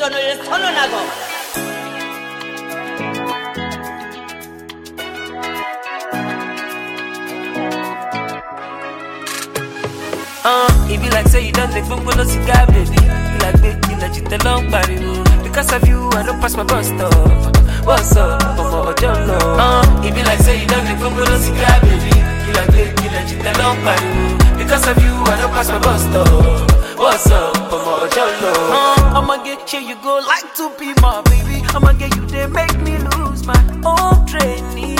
도전을 선언하고 it be like say you done the phone, no cigar, baby. You like baby, like you tell long body. Because of you, I don't pass my bus stop. What's up, Mama Ojolo? It be like say you done the phone, no cigar, baby. You like baby, like you tell long body. Because of you, I don't pass my bus stop. What's up, Mama Ojolo? I'ma get here, you go like to be my baby. I'ma get you there, make me lose my own training.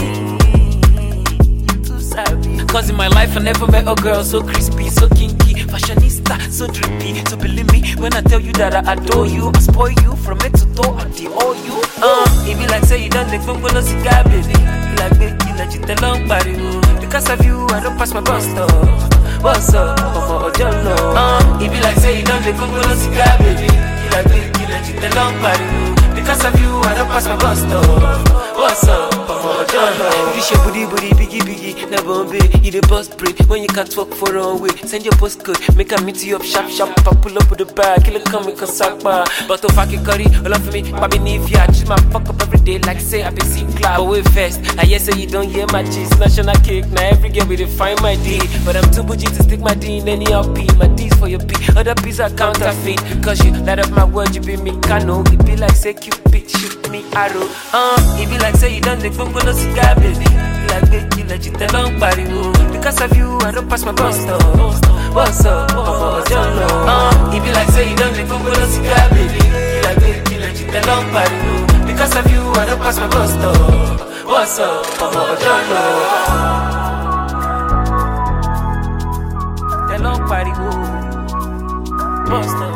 Cause in my life I never met a girl so crispy, so kinky, fashionista, so drippy. So believe me when I tell you that I adore you, I spoil you from head to toe, I owe you. It be like say you done the phone, no cigar, baby. You like baby, like you tell long body. Because of you, I don't pass my bus stop. What's up, Mama Ojolo? It be like say you done the phone, no cigar, baby. You like baby, like you tell long body. Because of you, I don't pass my bus stop. What's up, Mama Ojolo? This your booty, biggie, na Bombay. You the boss break when you can't walk for a way. Send your postcode, make a meet you up sharp. If I pull up with the bag, kill it coming cause sakba. But if I can curry, all of me, baby Nivea. Choose my fuck up every day like say I be sick club. But wait first, I hear say you don't hear my cheese. National cake, now every girl will find my D. But I'm too bougie to stick my D in any LP. My D's for your P, other P's are counterfeit. Because you light up my word, you be me cano. It be like say Cupid, shoot me arrow. It be like say you done the phone, no cigar, baby. You like baby, like you tell long body. Because of you, I don't pass my bus stop. What's up, Mama Ojolo? It be like say you done the phone, no cigar, baby. You like baby, like you tell long body. Because of you, I don't pass my bus stop. What's up, Mama Ojolo? Tell long body, bus stop.